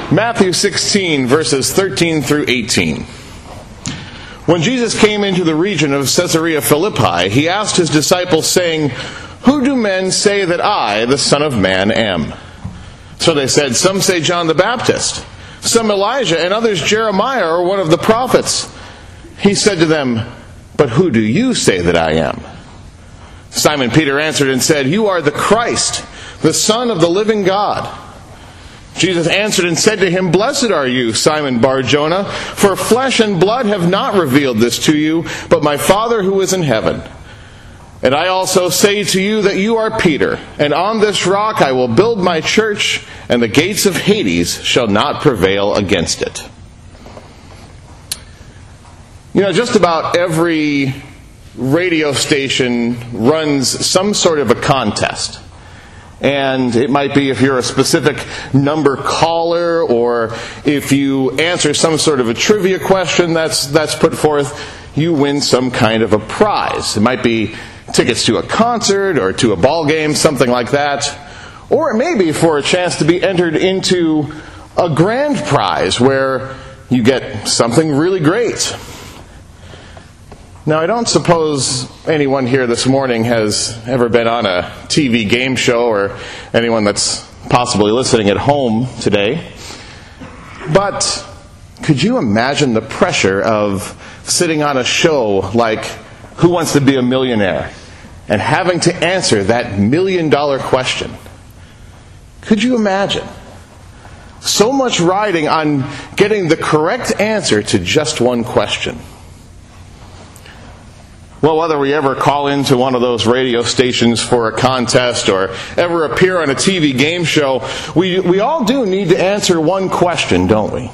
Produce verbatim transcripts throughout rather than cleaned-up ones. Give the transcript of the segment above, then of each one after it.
Matthew sixteen, verses thirteen through eighteen. When Jesus came into the region of Caesarea Philippi, he asked his disciples, saying, "Who do men say that I, the Son of Man, am?" So they said, "Some say John the Baptist, some Elijah, and others Jeremiah or one of the prophets." He said to them, "But who do you say that I am?" Simon Peter answered and said, "You are the Christ, the Son of the living God." Jesus answered and said to him, "Blessed are you, Simon Bar-Jonah, for flesh and blood have not revealed this to you, but my Father who is in heaven. And I also say to you that you are Peter, and on this rock I will build my church, and the gates of Hades shall not prevail against it." You know, just about every radio station runs some sort of a contest. And it might be if you're a specific number caller, or if you answer some sort of a trivia question that's that's put forth, you win some kind of a prize. It might be tickets to a concert or to a ball game, something like that. Or it may be for a chance to be entered into a grand prize where you get something really great. Now, I don't suppose anyone here this morning has ever been on a T V game show, or anyone that's possibly listening at home today. But could you imagine the pressure of sitting on a show like Who Wants to Be a Millionaire and having to answer that million-dollar question? Could you imagine? So much riding on getting the correct answer to just one question. Well, whether we ever call into one of those radio stations for a contest or ever appear on a T V game show, we, we all do need to answer one question, don't we?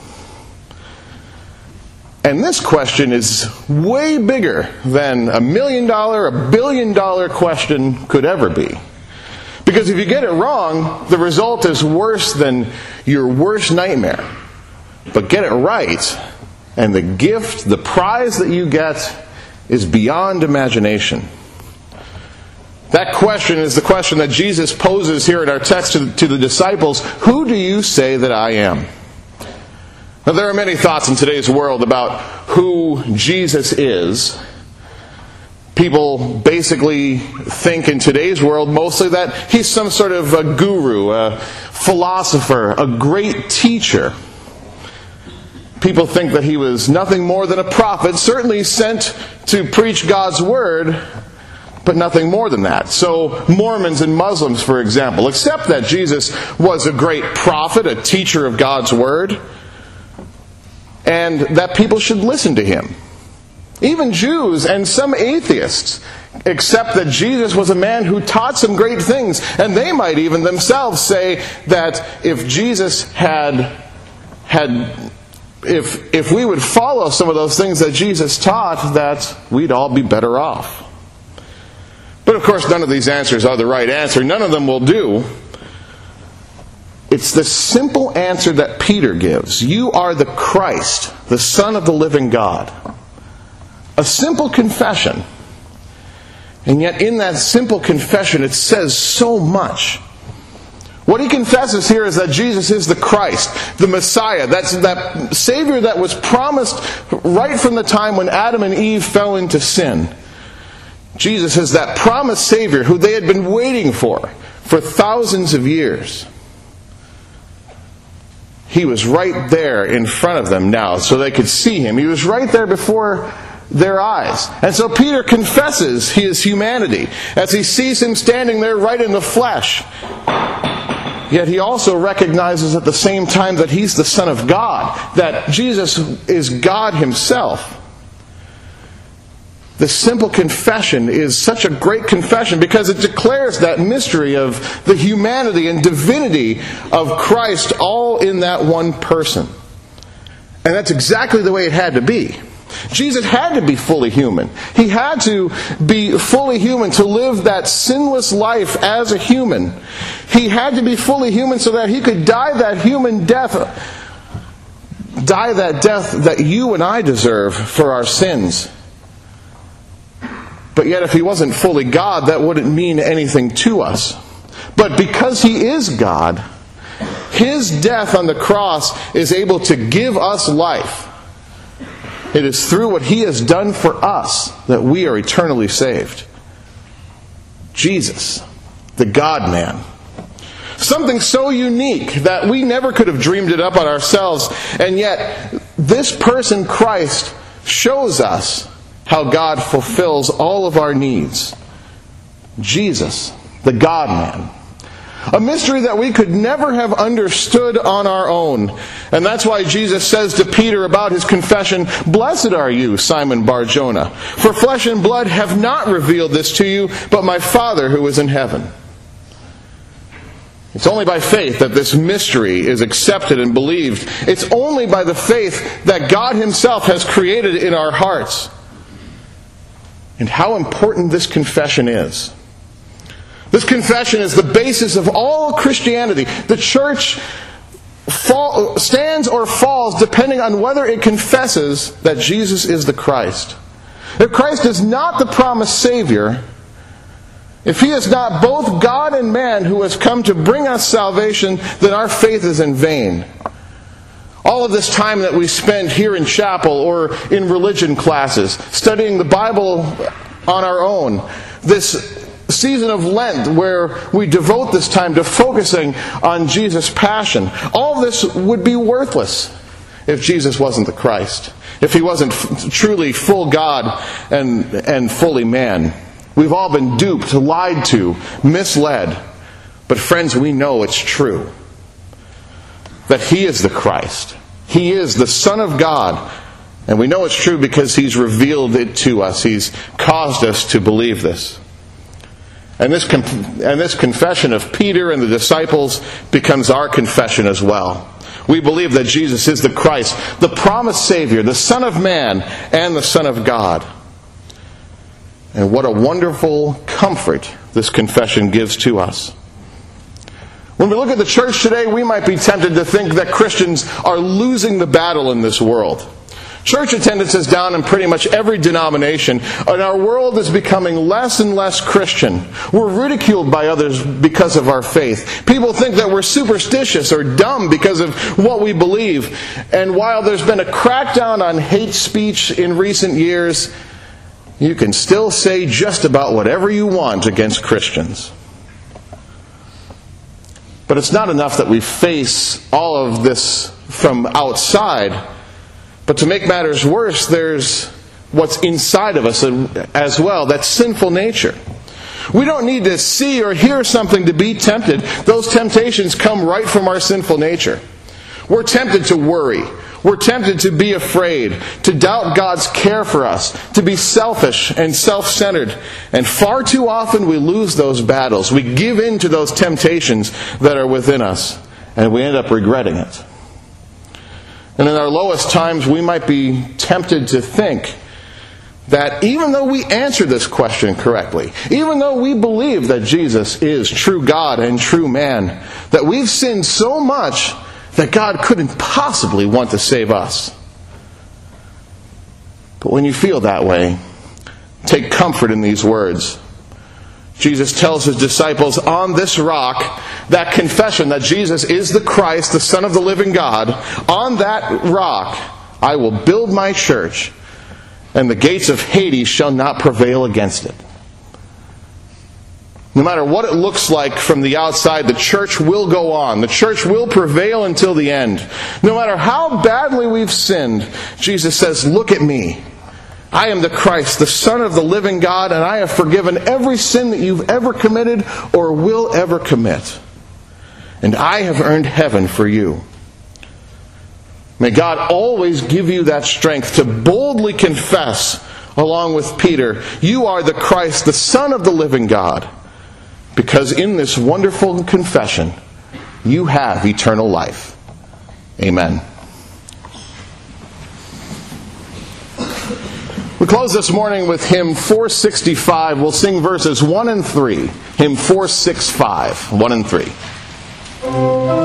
And this question is way bigger than a million dollar, a billion dollar question could ever be. Because if you get it wrong, the result is worse than your worst nightmare. But get it right, and the gift, the prize that you get, is beyond imagination. That question is the question that Jesus poses here in our text to, to the disciples. Who do you say that I am? Now, there are many thoughts in today's world about who Jesus is. People basically think in today's world mostly that he's some sort of a guru, a philosopher, a great teacher. People think that he was nothing more than a prophet, certainly sent to preach God's word, but nothing more than that. So Mormons and Muslims, for example, accept that Jesus was a great prophet, a teacher of God's word, and that people should listen to him. Even Jews and some atheists accept that Jesus was a man who taught some great things, and they might even themselves say that if Jesus had had If if we would follow some of those things that Jesus taught, that we'd all be better off. But of course, none of these answers are the right answer. None of them will do. It's the simple answer that Peter gives. You are the Christ, the Son of the living God. A simple confession. And yet in that simple confession, it says so much. What he confesses here is that Jesus is the Christ, the Messiah. That's that Savior that was promised right from the time when Adam and Eve fell into sin. Jesus is that promised Savior who they had been waiting for for thousands of years. He was right there in front of them now so they could see him. He was right there before their eyes. And so Peter confesses his humanity as he sees him standing there right in the flesh. Yet he also recognizes at the same time that he's the Son of God, that Jesus is God himself. The simple confession is such a great confession because it declares that mystery of the humanity and divinity of Christ all in that one person. And that's exactly the way it had to be. Jesus had to be fully human. He had to be fully human to live that sinless life as a human. He had to be fully human so that he could die that human death, die that death that you and I deserve for our sins. But yet if he wasn't fully God, that wouldn't mean anything to us. But because he is God, His death on the cross is able to give us life. It is through what He has done for us that we are eternally saved. Jesus, the God-man. Something so unique that we never could have dreamed it up on ourselves, and yet this person, Christ, shows us how God fulfills all of our needs. Jesus, the God-man. A mystery that we could never have understood on our own. And that's why Jesus says to Peter about his confession, "Blessed are you, Simon Bar-Jonah, for flesh and blood have not revealed this to you, but my Father who is in heaven." It's only by faith that this mystery is accepted and believed. It's only by the faith that God Himself has created in our hearts. And how important this confession is. This confession is the basis of all Christianity. The church fall, stands or falls depending on whether it confesses that Jesus is the Christ. If Christ is not the promised Savior, if He is not both God and man who has come to bring us salvation, then our faith is in vain. All of this time that we spend here in chapel or in religion classes, studying the Bible on our own, this season of Lent where we devote this time to focusing on Jesus' passion, all this would be worthless if Jesus wasn't the Christ, if He wasn't f- truly full God and, and fully man. We've all been duped, lied to, misled. But friends, we know it's true. That He is the Christ. He is the Son of God. And we know it's true because He's revealed it to us. He's caused us to believe this. And this, and this confession of Peter and the disciples becomes our confession as well. We believe that Jesus is the Christ, the promised Savior, the Son of Man, and the Son of God. And what a wonderful comfort this confession gives to us. When we look at the church today, we might be tempted to think that Christians are losing the battle in this world. Church attendance is down in pretty much every denomination, and our world is becoming less and less Christian. We're ridiculed by others because of our faith. People think that we're superstitious or dumb because of what we believe. And while there's been a crackdown on hate speech in recent years, you can still say just about whatever you want against Christians. But it's not enough that we face all of this from outside. But to make matters worse, there's what's inside of us as well, that sinful nature. We don't need to see or hear something to be tempted. Those temptations come right from our sinful nature. We're tempted to worry. We're tempted to be afraid, to doubt God's care for us, to be selfish and self-centered. And far too often we lose those battles. We give in to those temptations that are within us, and we end up regretting it. And in our lowest times, we might be tempted to think that even though we answer this question correctly, even though we believe that Jesus is true God and true man, that we've sinned so much that God couldn't possibly want to save us. But when you feel that way, take comfort in these words. Jesus tells His disciples, on this rock, that confession that Jesus is the Christ, the Son of the living God, on that rock I will build my church, and the gates of Hades shall not prevail against it. No matter what it looks like from the outside, the church will go on. The church will prevail until the end. No matter how badly we've sinned, Jesus says, look at me. I am the Christ, the Son of the living God, and I have forgiven every sin that you've ever committed or will ever commit. And I have earned heaven for you. May God always give you that strength to boldly confess, along with Peter, you are the Christ, the Son of the living God. Because in this wonderful confession, you have eternal life. Amen. We close this morning with hymn four sixty-five. We'll sing verses one and three. Hymn four sixty-five, one and three.